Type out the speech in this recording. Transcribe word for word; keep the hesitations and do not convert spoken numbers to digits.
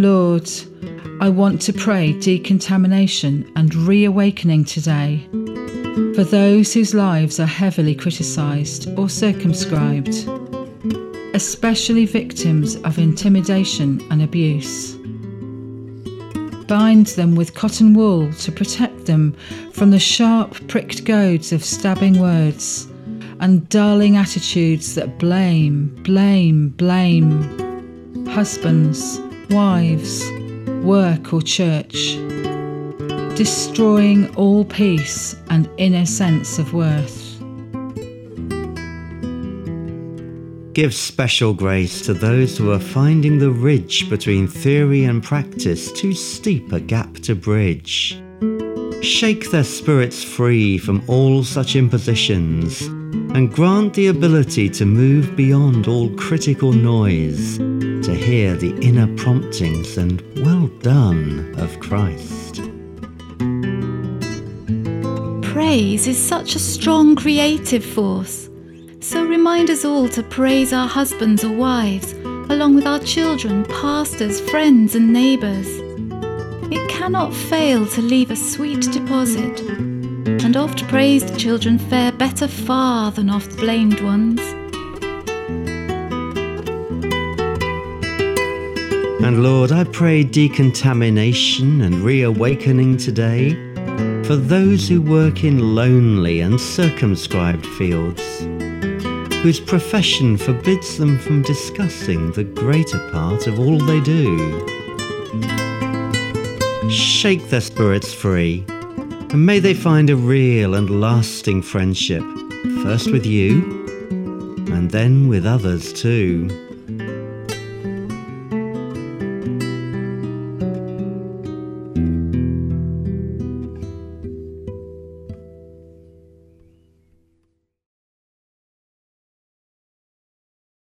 Lord, I want to pray decontamination and reawakening today for those whose lives are heavily criticised or circumscribed, especially victims of intimidation and abuse. Bind them with cotton wool to protect them from the sharp pricked goads of stabbing words and darling attitudes that blame, blame, blame husbands, wives, work or church, destroying all peace and inner sense of worth. Give special grace to those who are finding the ridge between theory and practice too steep a gap to bridge. Shake their spirits free from all such impositions, and grant the ability to move beyond all critical noise, to hear the inner promptings and well done of Christ. Praise is such a strong creative force. So remind us all to praise our husbands or wives, along with our children, pastors, friends and neighbours. It cannot fail to leave a sweet deposit, and oft-praised children fare better far than oft-blamed ones. And Lord, I pray decontamination and reawakening today for those who work in lonely and circumscribed fields, whose profession forbids them from discussing the greater part of all they do. Shake their spirits free, and may they find a real and lasting friendship, first with you, and then with others too.